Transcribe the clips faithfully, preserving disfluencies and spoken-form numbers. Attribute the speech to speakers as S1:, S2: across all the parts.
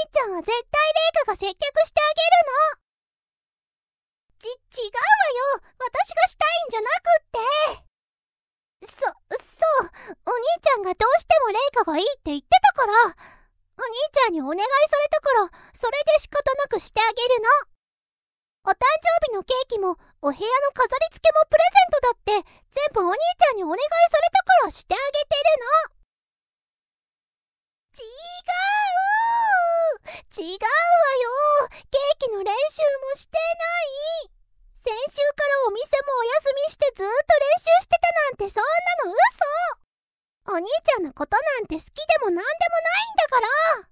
S1: ちゃんは絶対レイカが接客してあげるの。ち、違うわよ。私がしたいんじゃなくって。そ、そう。お兄ちゃんがどうしてもレイカがいいって言ってたから、お兄ちゃんにお願いされたから、それで仕方なくしてあげるの。お誕生日のケーキもお部屋の飾り付けもプレゼントだって全部お兄ちゃんにお願いされたからしてあげてるの。違う違うわよ。ケーキの練習もしてない。先週からお店もお休みしてずーっと練習してたなんてそんなの嘘。お兄ちゃんのことなんて好きでもなんでもないんだから。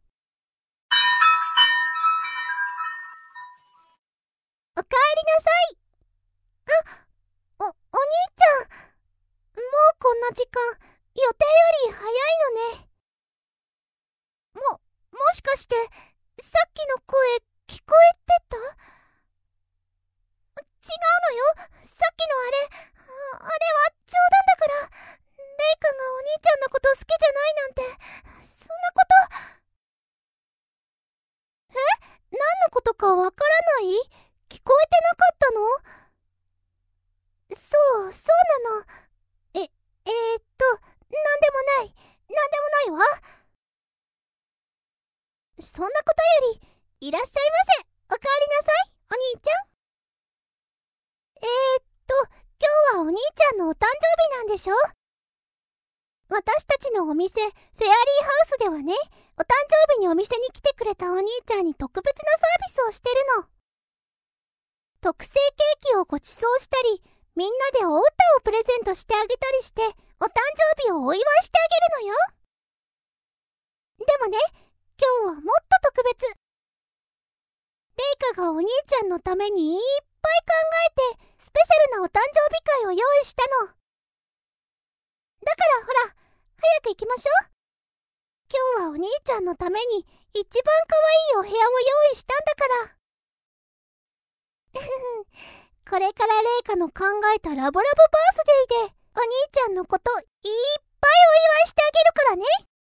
S1: おかえりなさい。あ、お、お兄ちゃん。もうこんな時間、予定より早いのね。も、もしかして、さっきの声、聞こえてた？違うのよ。さっきのあれ、あ、あれは冗談だから。レイ君がお兄ちゃんのこと好きじゃないなんて、そんなこと。え？何のことかわからない？聞こえてなかったの？そう、そうなの。え、えー、っと、なんでもない。なんでもないわ。そんなことより、いらっしゃいませ。おかえりなさい、お兄ちゃん。えー、っと、今日はお兄ちゃんのお誕生日なんでしょ？私たちのお店、フェアリーハウスではね、お誕生日にお店に来てくれたお兄ちゃんに特別なサービスをしてるの。特製ケーキをご馳走したり、みんなでお歌をプレゼントしてあげたりして、お誕生日をお祝いしてあげるのよ。でもね、今日はもっと特別。レイカがお兄ちゃんのためにいっぱい考えて、スペシャルなお誕生日会を用意したの。だからほら、早く行きましょう。今日はお兄ちゃんのために一番可愛いお部屋を用意したんだから。これからレイカの考えたラブラブバースデーでお兄ちゃんのこといっぱいお祝いしてあげるからね。